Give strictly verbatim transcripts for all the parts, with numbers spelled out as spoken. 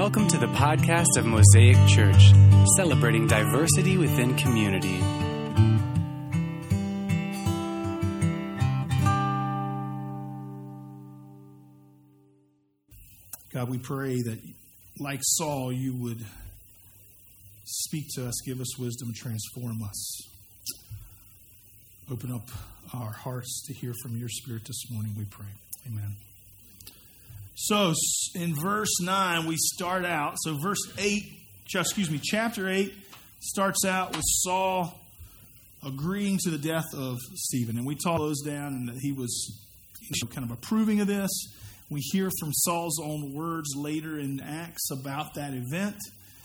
Welcome to the podcast of Mosaic Church, celebrating diversity within community. God, we pray that, like Saul, you would speak to us, give us wisdom, transform us. Open up our hearts to hear from your Spirit this morning, we pray. Amen. So, in verse nine, we start out. So, verse eight, excuse me, chapter eight starts out with Saul agreeing to the death of Stephen. And we talked those down and that he was kind of approving of this. We hear from Saul's own words later in Acts about that event.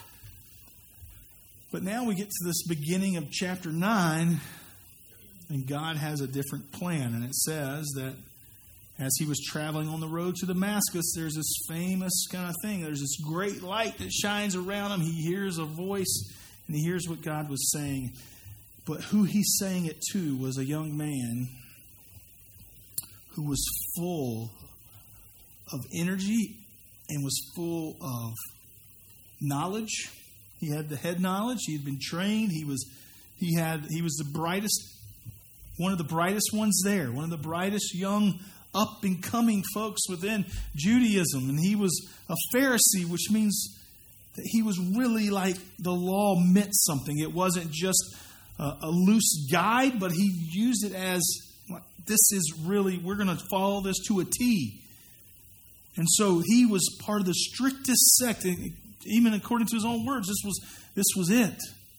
But now we get to this beginning of chapter nine, and God has a different plan. And it says that as he was traveling on the road to Damascus, there's this famous kind of thing. There's this great light that shines around him. He hears a voice, and he hears what God was saying. But who he's saying it to was a young man who was full of energy and was full of knowledge. He had the head knowledge. He had been trained. He was he had he was the brightest, one of the brightest ones there, one of the brightest young up and coming folks within Judaism. And he was a Pharisee, which means that he was really like the law meant something. It wasn't just a, a loose guide, but he used it as this is really, we're going to follow this to a T. And so he was part of the strictest sect, even according to his own words. This was this was it.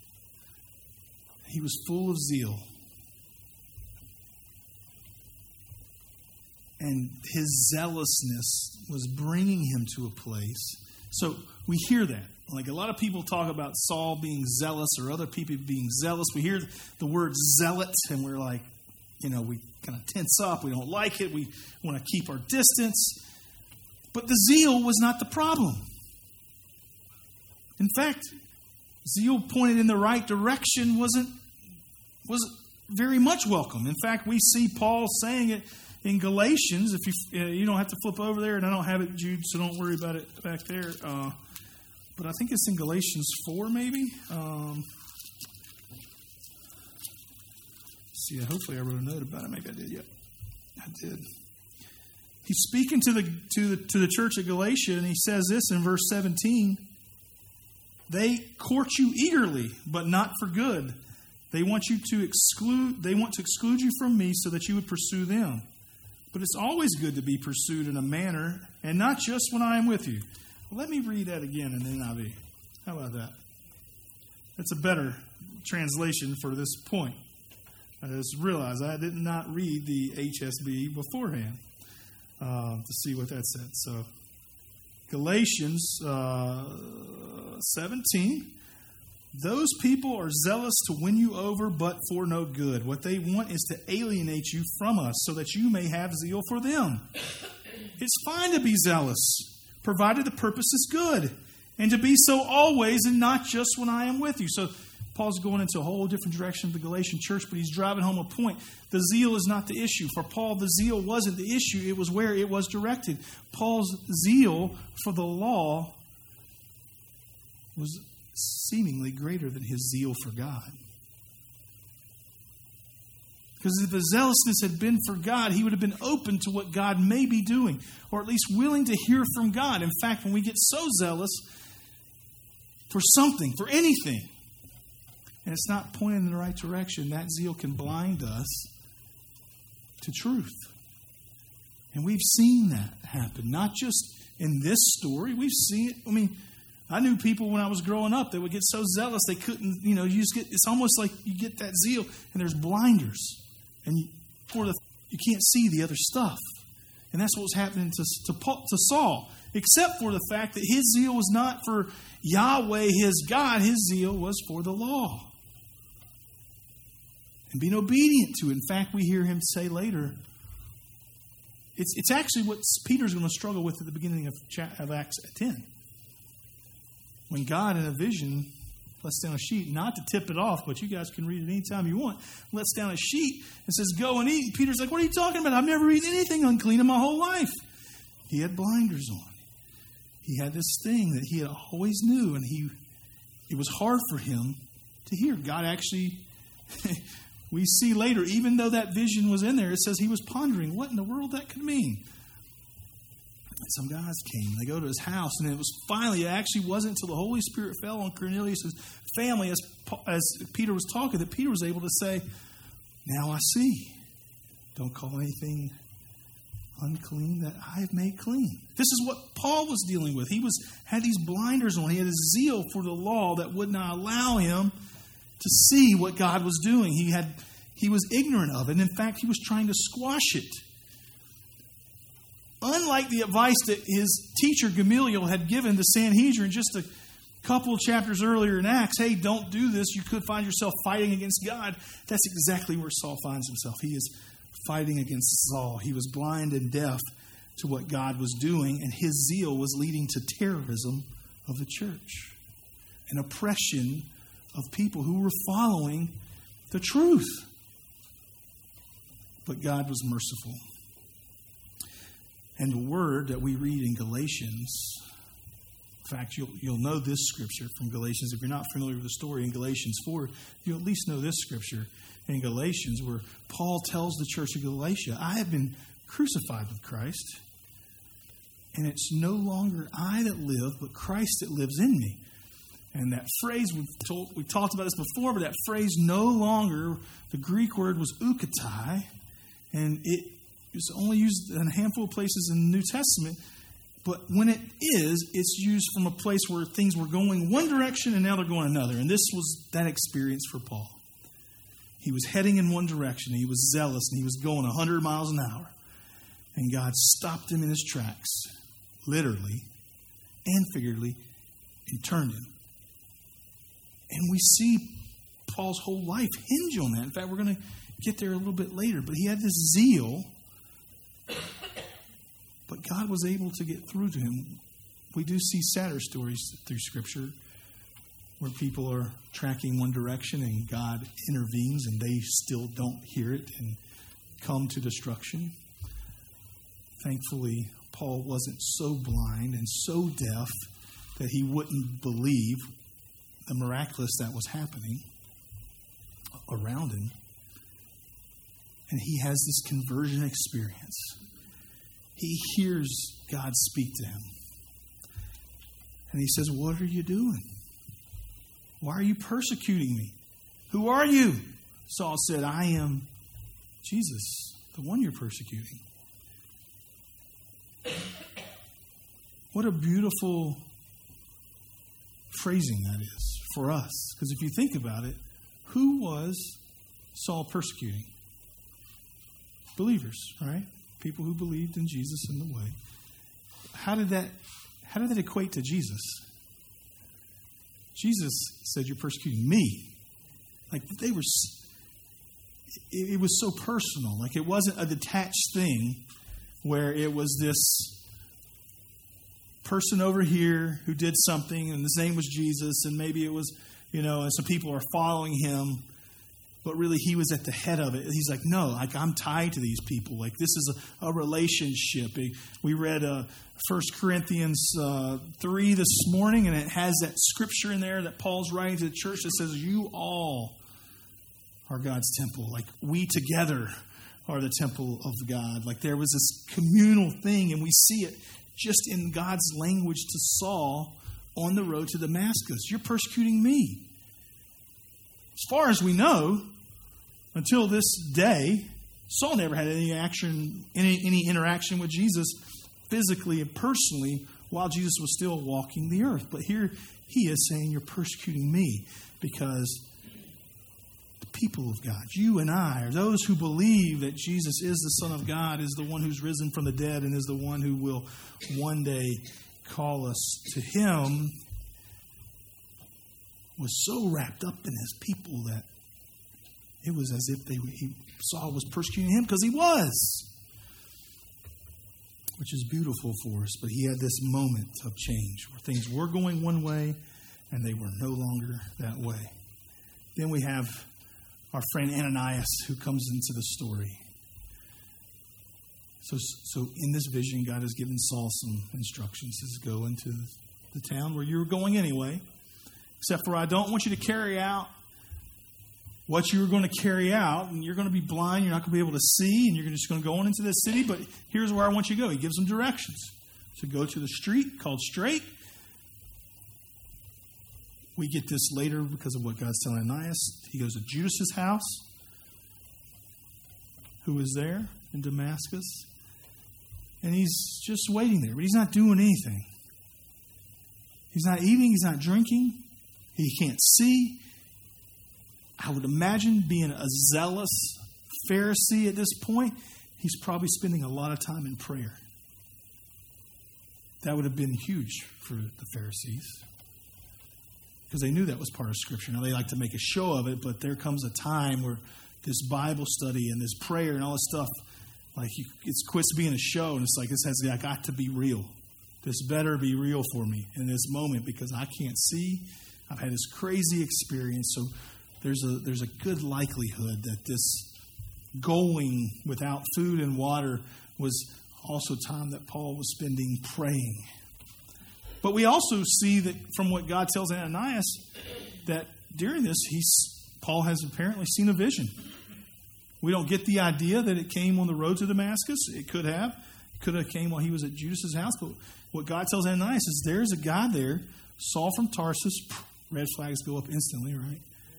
He was full of zeal. And his zealousness was bringing him to a place. So we hear that. Like a lot of people talk about Saul being zealous or other people being zealous. We hear the word zealot and we're like, you know, we kind of tense up. We don't like it. We want to keep our distance. But the zeal was not the problem. In fact, zeal pointed in the right direction wasn't was very much welcome. In fact, we see Paul saying it in Galatians. If you uh, you don't have to flip over there, and I don't have it, Jude, so don't worry about it back there. Uh, but I think it's in Galatians four, maybe. Um, see, hopefully I wrote a note about it. Maybe I did. Yep, I did. He's speaking to the to the to the church at Galatia, and he says this in verse seventeen. They court you eagerly, but not for good. They want you to exclude. They want to exclude you from me, so that you would pursue them. But it's always good to be pursued in a manner, and not just when I am with you. Well, let me read that again in the N I V. How about that? That's a better translation for this point. I just realized I did not read the H S B beforehand. Uh, to see what that said. So, Galatians uh, seventeen. Those people are zealous to win you over, but for no good. What they want is to alienate you from us, so that you may have zeal for them. It's fine to be zealous, provided the purpose is good, and to be so always, and not just when I am with you. So, Paul's going into a whole different direction of the Galatian church, but he's driving home a point. The zeal is not the issue. For Paul, the zeal wasn't the issue. It was where it was directed. Paul's zeal for the law was seemingly greater than his zeal for God. Because if the zealousness had been for God, he would have been open to what God may be doing, or at least willing to hear from God. In fact, when we get so zealous for something, for anything, and it's not pointing in the right direction, that zeal can blind us to truth. And we've seen that happen, not just in this story. We've seen it. I mean, I knew people when I was growing up that would get so zealous they couldn't, you know, you just get, it's almost like you get that zeal and there's blinders. And you, for the, you can't see the other stuff. And that's what was happening to, to, Paul, to Saul. Except for the fact that his zeal was not for Yahweh, his God. His zeal was for the law. And being obedient to it. In fact, we hear him say later, it's, it's actually what Peter's going to struggle with at the beginning of, of Acts ten. When God, in a vision, lets down a sheet, not to tip it off, but you guys can read it anytime you want, lets down a sheet and says, go and eat. Peter's like, what are you talking about? I've never eaten anything unclean in my whole life. He had blinders on. he had this thing that he had always knew, and he it was hard for him to hear. God actually, we see later, even though that vision was in there, it says he was pondering what in the world that could mean. And some guys came. They go to his house, and it was finally, it actually wasn't until the Holy Spirit fell on Cornelius' family, as, as Peter was talking, that Peter was able to say, now I see. Don't call anything unclean that I have made clean. This is what Paul was dealing with. He was had these blinders on. He had a zeal for the law that would not allow him to see what God was doing. He had he was ignorant of it. And in fact, he was trying to squash it. Unlike the advice that his teacher Gamaliel had given the Sanhedrin just a couple of chapters earlier in Acts, hey, don't do this. You could find yourself fighting against God. That's exactly where Saul finds himself. He is fighting against Saul. He was blind and deaf to what God was doing, and his zeal was leading to terrorism of the church, an oppression of people who were following the truth. But God was merciful. And the word that we read in Galatians, in fact, you'll, you'll know this scripture from Galatians. If you're not familiar with the story in Galatians four, you'll at least know this scripture in Galatians, where Paul tells the church of Galatia, I have been crucified with Christ, and it's no longer I that live, but Christ that lives in me. And that phrase, we've, told, we've talked about this before, but that phrase no longer, the Greek word was eukatai, and it is only used in a handful of places in the New Testament. But when it is, it's used from a place where things were going one direction and now they're going another. And this was that experience for Paul. He was heading in one direction. He was zealous and he was going one hundred miles an hour. And God stopped him in his tracks, literally and figuratively, and turned him. And we see Paul's whole life hinge on that. In fact, we're going to get there a little bit later. But he had this zeal, but God was able to get through to him. We do see sadder stories through Scripture where people are tracking one direction and God intervenes and they still don't hear it and come to destruction. Thankfully, Paul wasn't so blind and so deaf that he wouldn't believe the miraculous that was happening around him. And he has this conversion experience. He hears God speak to him. And he says, what are you doing? Why are you persecuting me? Who are you? Saul said, I am Jesus, the one you're persecuting. What a beautiful phrasing that is for us. Because if you think about it, who was Saul persecuting? Believers, right? People who believed in Jesus in the way. How did that, how did that equate to Jesus? Jesus said, you're persecuting me. Like they were, it, it was so personal. Like it wasn't a detached thing where it was this person over here who did something and his name was Jesus and maybe it was, you know, and some people are following him, but really he was at the head of it. He's like, no, like I'm tied to these people. Like this is a, a relationship. We read uh, First Corinthians uh, three this morning, and it has that scripture in there that Paul's writing to the church that says, you all are God's temple. Like we together are the temple of God. Like there was this communal thing, and we see it just in God's language to Saul on the road to Damascus. You're persecuting me. As far as we know, until this day, Saul never had any action, any, any interaction with Jesus physically and personally while Jesus was still walking the earth. But here he is saying, you're persecuting me because the people of God, you and I, are those who believe that Jesus is the Son of God, is the one who's risen from the dead, and is the one who will one day call us to him, was so wrapped up in his people that it was as if they he, Saul was persecuting him, because he was. Which is beautiful for us. But he had this moment of change where things were going one way and they were no longer that way. Then we have our friend Ananias who comes into the story. So, so in this vision, God has given Saul some instructions. He says, go into the town where you were going anyway. Except for I don't want you to carry out what you were going to carry out. And you're going to be blind. You're not going to be able to see. And you're just going to go on into this city. But here's where I want you to go. He gives them directions. So go to the street called Straight. We get this later because of what God's telling Ananias. He goes to Judas's house, who is there in Damascus. And he's just waiting there, but he's not doing anything. He's not eating, he's not drinking. He can't see. I would imagine being a zealous Pharisee at this point, he's probably spending a lot of time in prayer. That would have been huge for the Pharisees, because they knew that was part of Scripture. Now, they like to make a show of it, but there comes a time where this Bible study and this prayer and all this stuff, like you, it's quits being a show, and it's like, this has got to be real. This better be real for me in this moment, because I can't see. I've had this crazy experience, so there's a there's a good likelihood that this going without food and water was also time that Paul was spending praying. But we also see that from what God tells Ananias, that during this, he's Paul has apparently seen a vision. We don't get the idea that it came on the road to Damascus. It could have. It could have came while he was at Judas's house. But what God tells Ananias is there's a guy there, Saul from Tarsus. Red flags go up instantly, right?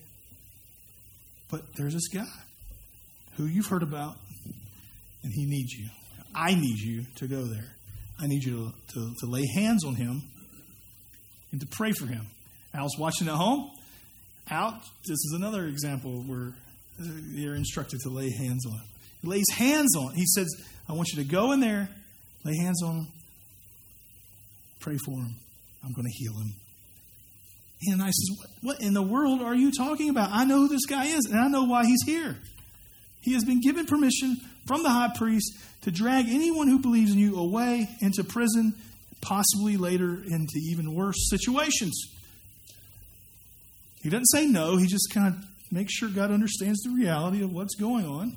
But there's this guy who you've heard about, and he needs you. I need you to go there. I need you to, to, to lay hands on him and to pray for him. I was watching at home. Out. This is another example where you're instructed to lay hands on him. He lays hands on him. He says, I want you to go in there, lay hands on him, pray for him. I'm going to heal him. And I says, what, what in the world are you talking about? I know who this guy is, and I know why he's here. He has been given permission from the high priest to drag anyone who believes in you away into prison, possibly later into even worse situations. He doesn't say no. He just kind of makes sure God understands the reality of what's going on.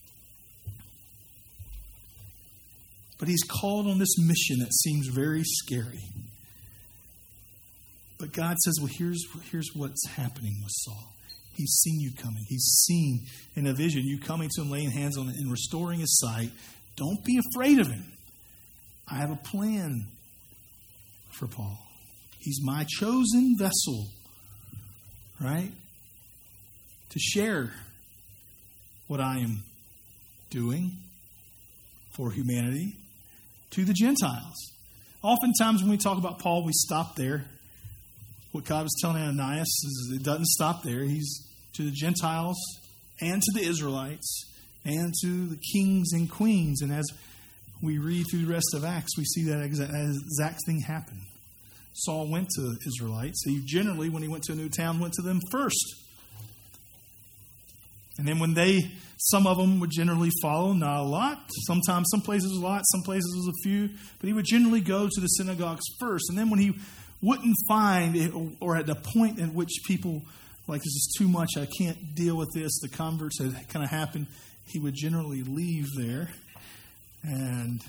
But he's called on this mission that seems very scary. But God says, well, here's, here's what's happening with Saul. He's seen you coming. He's seen in a vision you coming to him, laying hands on him, and restoring his sight. Don't be afraid of him. I have a plan for Paul. He's my chosen vessel, right? To share what I am doing for humanity to the Gentiles. Oftentimes when we talk about Paul, we stop there. What God was telling Ananias is it doesn't stop there. He's to the Gentiles and to the Israelites and to the kings and queens. And as we read through the rest of Acts, we see that exact, exact thing happen. Saul went to Israelites. He generally, when he went to a new town, went to them first. And then when they, some of them would generally follow, not a lot. Sometimes some places was a lot, some places was a few. But he would generally go to the synagogues first. And then when he wouldn't find, it, or at the point at which people, like, this is too much, I can't deal with this, the converts had kind of happened, he would generally leave there and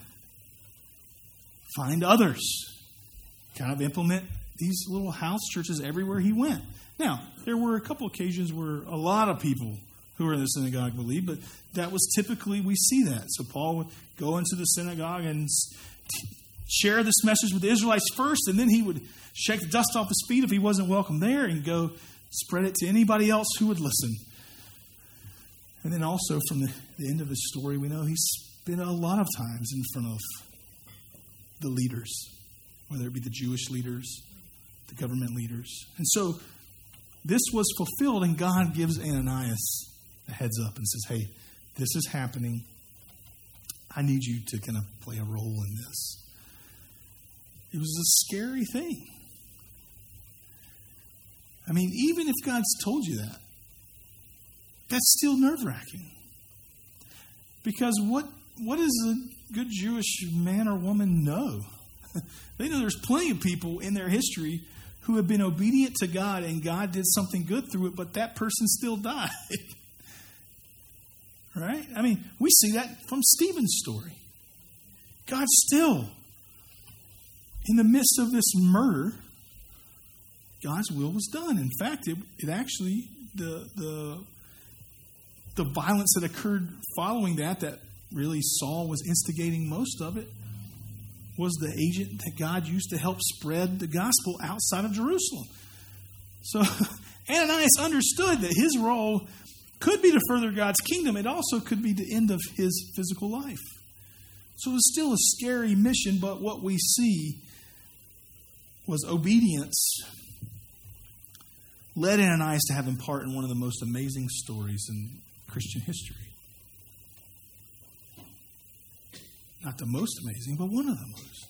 find others. Kind of implement these little house churches everywhere he went. Now, there were a couple occasions where a lot of people who were in the synagogue believed, but that was typically, we see that. So Paul would go into the synagogue and share this message with the Israelites first, and then he would shake the dust off his feet if he wasn't welcome there and go spread it to anybody else who would listen. And then also from the, the end of his story, we know he's been a lot of times in front of the leaders, whether it be the Jewish leaders, the government leaders. And so this was fulfilled, and God gives Ananias a heads up and says, hey, this is happening. I need you to kind of play a role in this. It was a scary thing. I mean, even if God's told you that, that's still nerve-wracking. Because what what does a good Jewish man or woman know? They know there's plenty of people in their history who have been obedient to God and God did something good through it, but that person still died. Right? I mean, we see that from Stephen's story. God still, in the midst of this murder, God's will was done. In fact, it, it actually, the, the, the violence that occurred following that, that really Saul was instigating most of it, was the agent that God used to help spread the gospel outside of Jerusalem. So Ananias understood that his role could be to further God's kingdom. It also could be the end of his physical life. So it was still a scary mission, but what we see was obedience led Ananias to have him part in one of the most amazing stories in Christian history. Not the most amazing, but one of the most.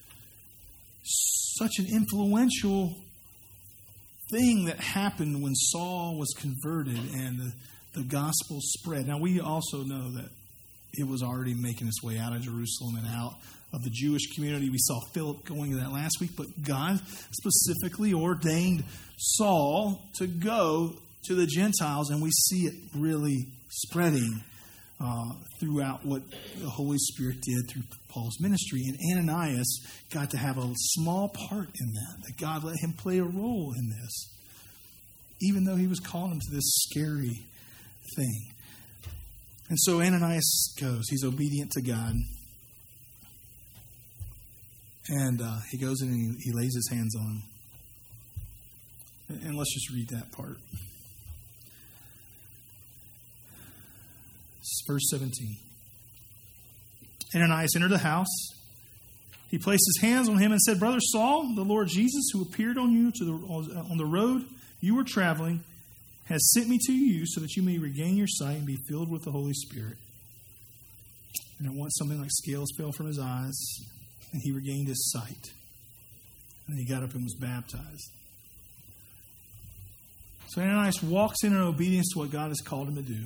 Such an influential thing that happened when Saul was converted and the, the gospel spread. Now, we also know that it was already making its way out of Jerusalem and out of the Jewish community. We saw Philip going to that last week, but God specifically ordained Saul to go to the Gentiles, and we see it really spreading uh, throughout what the Holy Spirit did through Paul's ministry. And Ananias got to have a small part in that, that God let him play a role in this, even though he was calling him to this scary thing. And so Ananias goes. He's obedient to God. And uh, he goes in and he, he lays his hands on him. And, and let's just read that part. Verse seventeen. Ananias entered the house. He placed his hands on him and said, Brother Saul, the Lord Jesus, who appeared on you to the, on the road you were traveling, has sent me to you so that you may regain your sight and be filled with the Holy Spirit. And at once something like scales fell from his eyes, and he regained his sight. And he got up and was baptized. So Ananias walks in in obedience to what God has called him to do.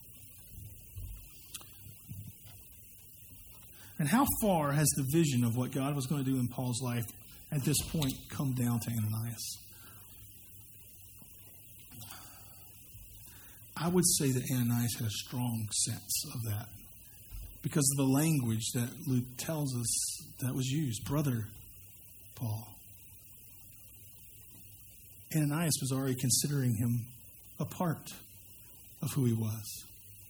And how far has the vision of what God was going to do in Paul's life at this point come down to Ananias? I would say that Ananias had a strong sense of that because of the language that Luke tells us that was used. Brother Paul. Ananias was already considering him a part of who he was.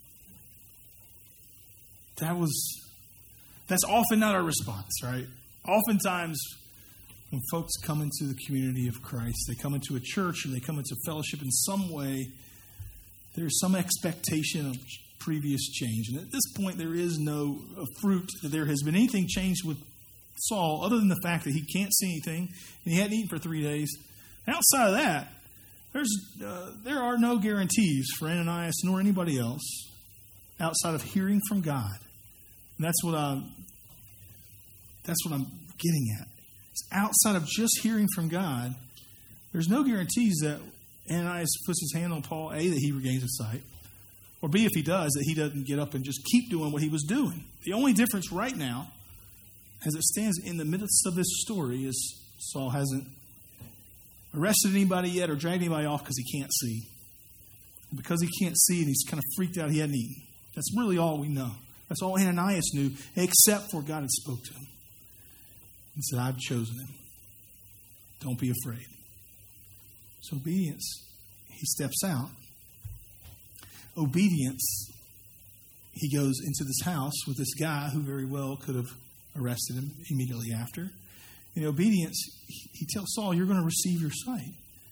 That was, that's often not our response, right? Oftentimes, when folks come into the community of Christ, they come into a church or they come into fellowship in some way, there's some expectation of previous change. And at this point, there is no fruit that there has been anything changed with Saul other than the fact that he can't see anything and he hadn't eaten for three days. Outside of that, there's uh, there are no guarantees for Ananias nor anybody else outside of hearing from God. And that's what I'm that's what I'm getting at. It's outside of just hearing from God, there's no guarantees that Ananias puts his hand on Paul, A, that he regains his sight, or B, if he does, that he doesn't get up and just keep doing what he was doing. The only difference right now, as it stands in the midst of this story, is Saul hasn't arrested anybody yet or dragged anybody off because he can't see. And because he can't see and he's kind of freaked out, he hadn't eaten. That's really all we know. That's all Ananias knew, except for God had spoke to him. He said, I've chosen him. Don't be afraid. So obedience, he steps out. Obedience, he goes into this house with this guy who very well could have arrested him immediately after. In obedience, he tells Saul, you're going to receive your sight.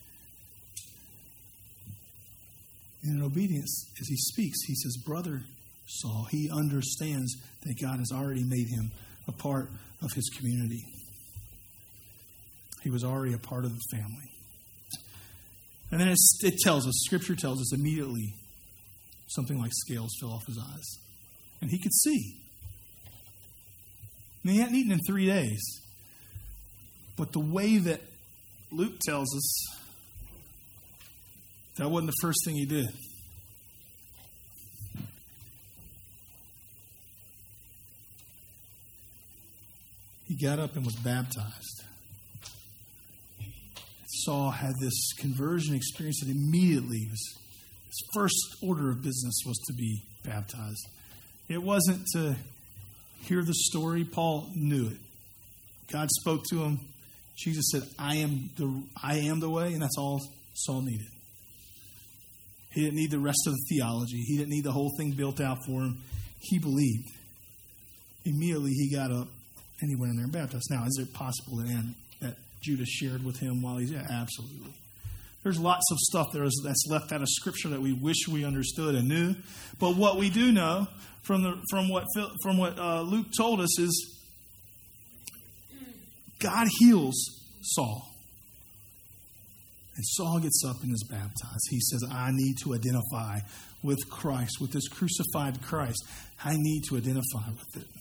And in obedience, as he speaks, he says, Brother Saul, he understands that God has already made him a part of his community. He was already a part of the family. And then it's, it tells us, Scripture tells us immediately, something like scales fell off his eyes. And he could see. And he hadn't eaten in three days. But the way that Luke tells us, that wasn't the first thing he did. He got up and was baptized. Saul had this conversion experience that immediately was, his first order of business was to be baptized. It wasn't to hear the story, Paul knew it. God spoke to him. Jesus said, I am the I am the way, and that's all Saul needed. He didn't need the rest of the theology. He didn't need the whole thing built out for him. He believed. Immediately he got up and he went in there and baptized. Now, is it possible that, that Judas shared with him while he's yeah, absolutely. There's lots of stuff there is, that's left out of Scripture that we wish we understood and knew. But what we do know from the from what from what uh, Luke told us is God heals Saul. And Saul gets up and is baptized. He says, I need to identify with Christ, with this crucified Christ. I need to identify with it.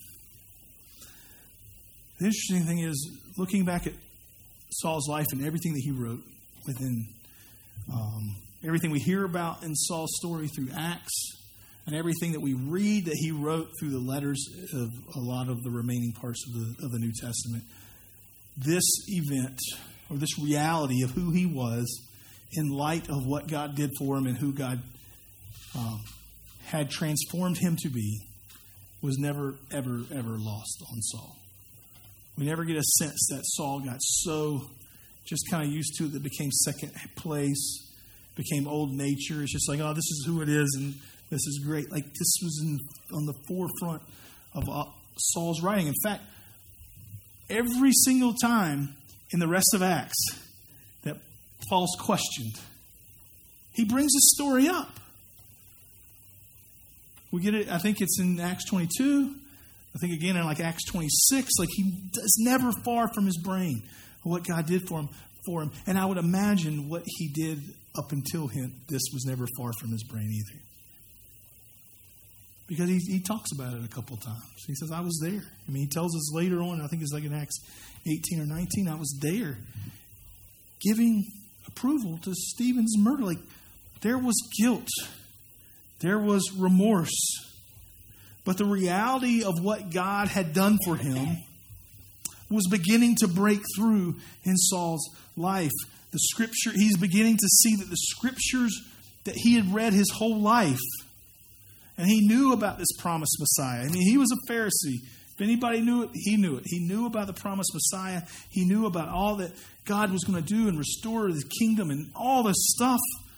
The interesting thing is, looking back at Saul's life and everything that he wrote within um, everything we hear about in Saul's story through Acts, and everything that we read that he wrote through the letters of a lot of the remaining parts of the, of the New Testament, this event, or this reality of who he was in light of what God did for him and who God um, had transformed him to be, was never, ever, ever lost on Saul. We never get a sense that Saul got so just kind of used to it that became second place, became old nature. It's just like, oh, this is who it is, and this is great. Like, this was in, on the forefront of uh, Saul's writing. In fact, every single time in the rest of Acts that Paul's questioned, he brings his story up. We get it, I think it's in Acts twenty-two. I think again in like Acts twenty-six. Like, he is never far from his brain what God did for him. For him. And I would imagine what he did up until him, this was never far from his brain either. Because he, he talks about it a couple times. He says, I was there. I mean, he tells us later on, I think it's like in Acts eighteen or nineteen, I was there giving approval to Stephen's murder. Like, there was guilt. There was remorse. But the reality of what God had done for him was beginning to break through in Saul's life. The scripture, he's beginning to see that the scriptures that he had read his whole life, and he knew about this promised Messiah. I mean, he was a Pharisee. If anybody knew it, he knew it. He knew about the promised Messiah. He knew about all that God was going to do and restore the kingdom and all this stuff.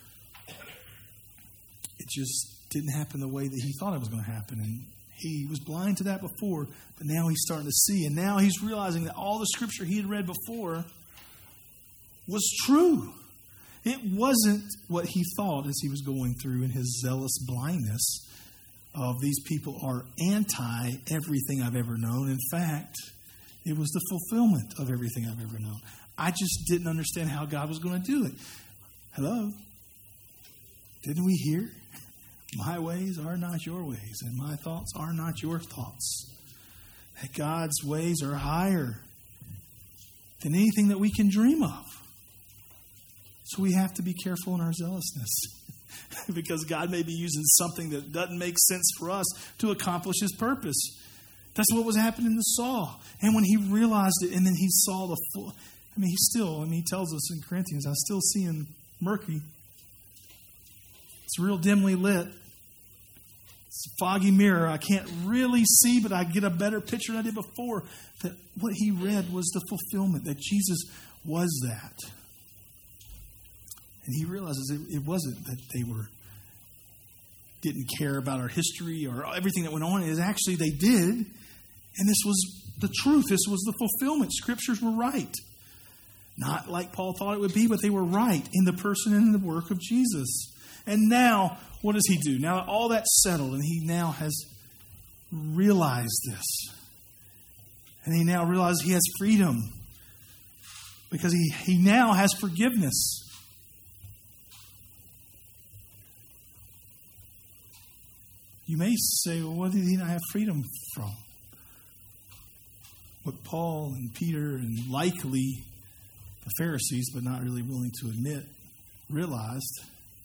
It just didn't happen the way that he thought it was going to happen. And he was blind to that before, but now he's starting to see. And now he's realizing that all the scripture he had read before was true. It wasn't what he thought as he was going through in his zealous blindness of these people are anti everything I've ever known. In fact, it was the fulfillment of everything I've ever known. I just didn't understand how God was going to do it. Hello? Didn't we hear? My ways are not your ways, and my thoughts are not your thoughts. That God's ways are higher than anything that we can dream of. So we have to be careful in our zealousness. Because God may be using something that doesn't make sense for us to accomplish his purpose. That's what was happening to Saul. And when he realized it, and then he saw the full... I mean, he still, I mean, he tells us in Corinthians, I still see him murky. It's real dimly lit. It's a foggy mirror. I can't really see, but I get a better picture than I did before. That what he read was the fulfillment, that Jesus was that. And he realizes it, it wasn't that they were didn't care about our history or everything that went on. It is actually they did. And this was the truth. This was the fulfillment. Scriptures were right. Not like Paul thought it would be, but they were right in the person and in the work of Jesus. And now, what does he do? Now all that's settled, and he now has realized this. And he now realizes he has freedom. Because he, he now has forgiveness. You may say, well, what did he not have freedom from? What Paul and Peter and likely the Pharisees, but not really willing to admit, realized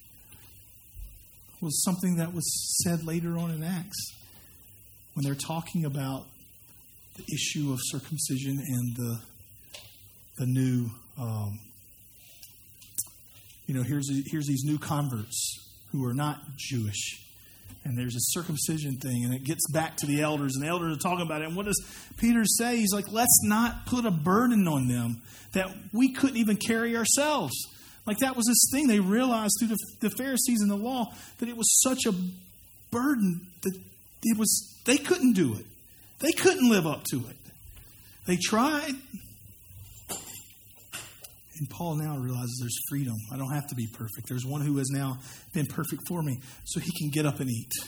was something that was said later on in Acts when they're talking about the issue of circumcision and the the new, um, you know, here's here's these new converts who are not Jewish. And there's a circumcision thing, and it gets back to the elders, and the elders are talking about it. And what does Peter say? He's like, let's not put a burden on them that we couldn't even carry ourselves. Like that was this thing. They realized through the, the Pharisees and the law that it was such a burden that it was they couldn't do it. They couldn't live up to it. They tried. And Paul now realizes there's freedom. I don't have to be perfect. There's one who has now been perfect for me, so he can get up and eat.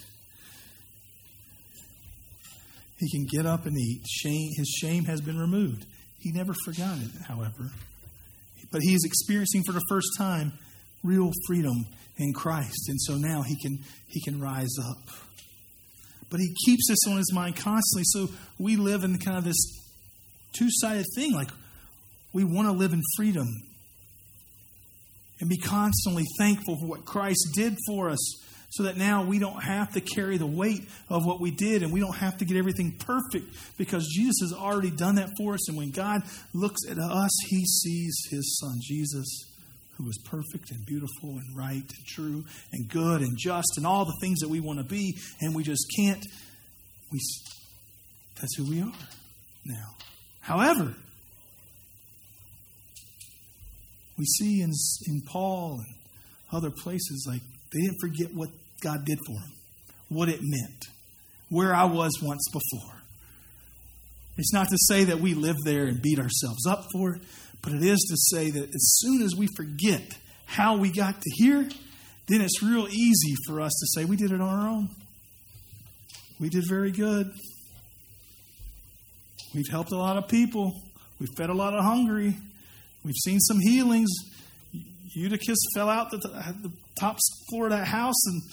He can get up and eat. Shame, his shame has been removed. He never forgot it, however. But he is experiencing for the first time real freedom in Christ. And so now he can he can rise up. But he keeps this on his mind constantly. So we live in kind of this two-sided thing. Like we want to live in freedom and be constantly thankful for what Christ did for us so that now we don't have to carry the weight of what we did and we don't have to get everything perfect because Jesus has already done that for us. And when God looks at us, he sees his son, Jesus, who is perfect and beautiful and right and true and good and just and all the things that we want to be. And we just can't. We, that's who we are now. However, we see in, in Paul and other places, like they didn't forget what God did for them, what it meant, where I was once before. It's not to say that we live there and beat ourselves up for it, but it is to say that as soon as we forget how we got to here, then it's real easy for us to say we did it on our own. We did very good. We've helped a lot of people. We've fed a lot of hungry. We've seen some healings. Eutychus fell out the, the top floor of that house, and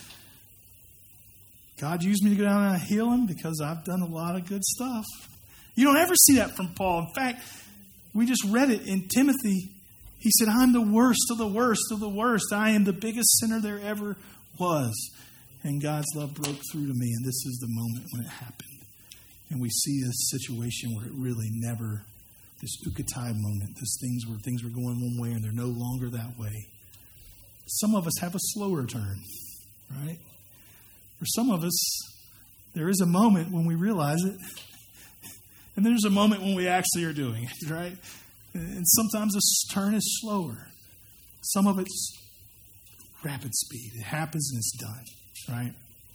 God used me to go down and heal him because I've done a lot of good stuff. You don't ever see that from Paul. In fact, we just read it in Timothy. He said, I'm the worst of the worst of the worst. I am the biggest sinner there ever was. And God's love broke through to me, and this is the moment when it happened. And we see this situation where it really never, this ukatai moment, this things where things were going one way and they're no longer that way. Some of us have a slower turn, right? For some of us, there is a moment when we realize it. And there's a moment when we actually are doing it, right? And sometimes the turn is slower. Some of it's rapid speed. It happens and it's done, right?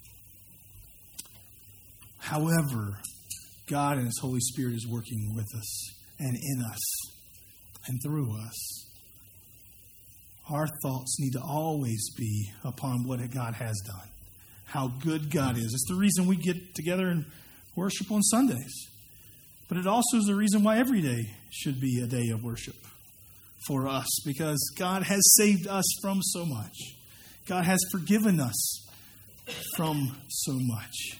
However, God and his Holy Spirit is working with us and in us and through us. Our thoughts need to always be upon what God has done, how good God is. It's the reason we get together and worship on Sundays. But it also is the reason why every day should be a day of worship for us, because God has saved us from so much. God has forgiven us from so much.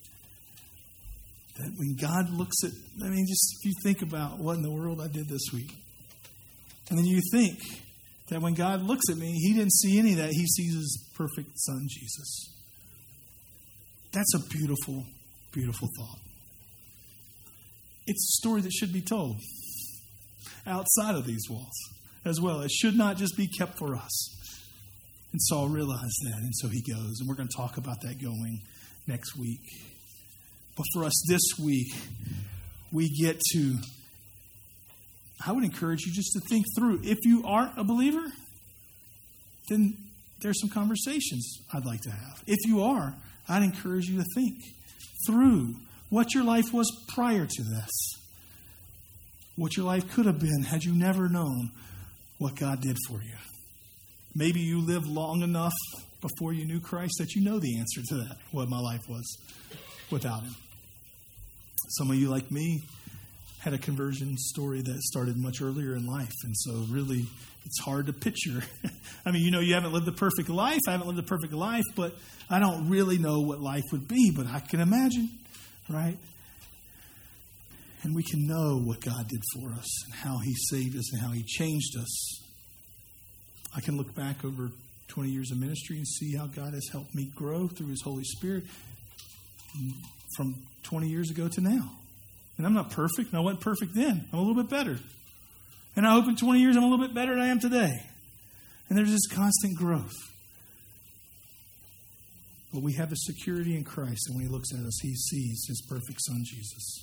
That when God looks at, I mean, just if you think about what in the world I did this week, and then you think that when God looks at me, he didn't see any of that. He sees his perfect son, Jesus. That's a beautiful, beautiful thought. It's a story that should be told outside of these walls as well. It should not just be kept for us. And Saul realized that, and so he goes. And we're going to talk about that going next week. But for us this week, we get to, I would encourage you just to think through. If you aren't a believer, then there's some conversations I'd like to have. If you are, I'd encourage you to think through what your life was prior to this. What your life could have been had you never known what God did for you. Maybe you lived long enough before you knew Christ that you know the answer to that, what my life was without him. Some of you, like me, had a conversion story that started much earlier in life. And so really, it's hard to picture. I mean, you know, you haven't lived a perfect life. I haven't lived a perfect life, but I don't really know what life would be. But I can imagine, right? And we can know what God did for us and how he saved us and how he changed us. I can look back over twenty years of ministry and see how God has helped me grow through his Holy Spirit from twenty years ago to now. And I'm not perfect, and I wasn't perfect then. I'm a little bit better. And I hope in twenty years I'm a little bit better than I am today. And there's this constant growth. But we have the security in Christ, and when he looks at us, he sees his perfect Son, Jesus.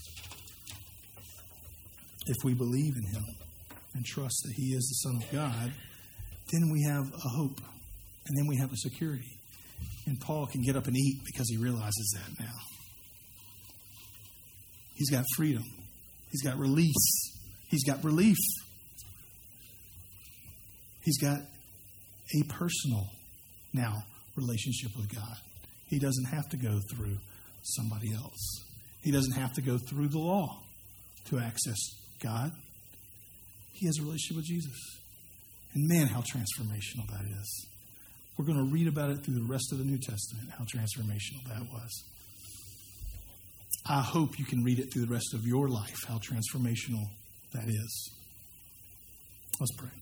If we believe in him and trust that he is the Son of God, then we have a hope, and then we have a security. And Paul can get up and eat because he realizes that now. He's got freedom. He's got release. He's got relief. He's got a personal, now, relationship with God. He doesn't have to go through somebody else. He doesn't have to go through the law to access God. He has a relationship with Jesus. And man, how transformational that is. We're going to read about it through the rest of the New Testament, how transformational that was. I hope you can read it through the rest of your life, how transformational that is. Let's pray.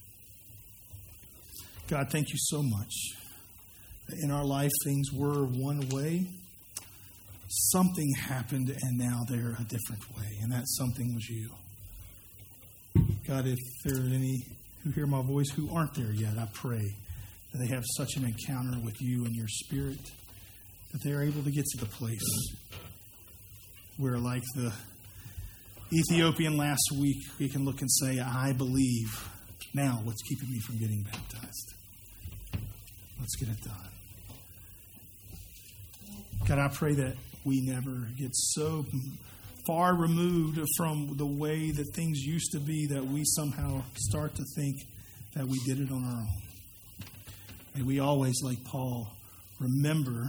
God, thank you so much that in our life things were one way. Something happened and now they're a different way. And that something was you. God, if there are any who hear my voice who aren't there yet, I pray that they have such an encounter with you and your Spirit that they are able to get to the place where, like the Ethiopian last week, we can look and say, I believe. Now, what's keeping me from getting baptized? Let's get it done. God, I pray that we never get so far removed from the way that things used to be that we somehow start to think that we did it on our own. And we always, like Paul, remember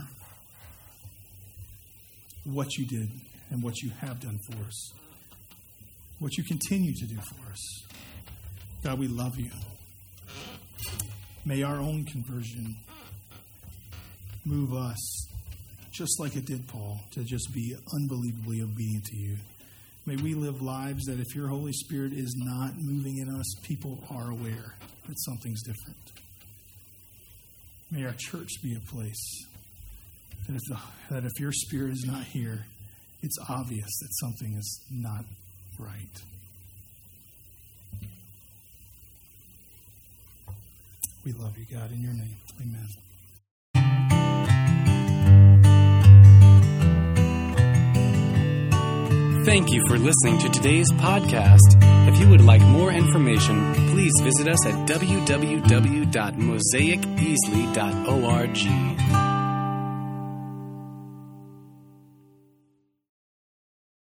what you did and what you have done for us, what you continue to do for us. God, we love you. May our own conversion move us, just like it did Paul, to just be unbelievably obedient to you. May we live lives that if your Holy Spirit is not moving in us, people are aware that something's different. May our church be a place that if, the, that if your Spirit is not here, it's obvious that something is not right. We love you, God, in your name. Amen. Thank you for listening to today's podcast. If you would like more information, please visit us at w w w dot mosaic easley dot org.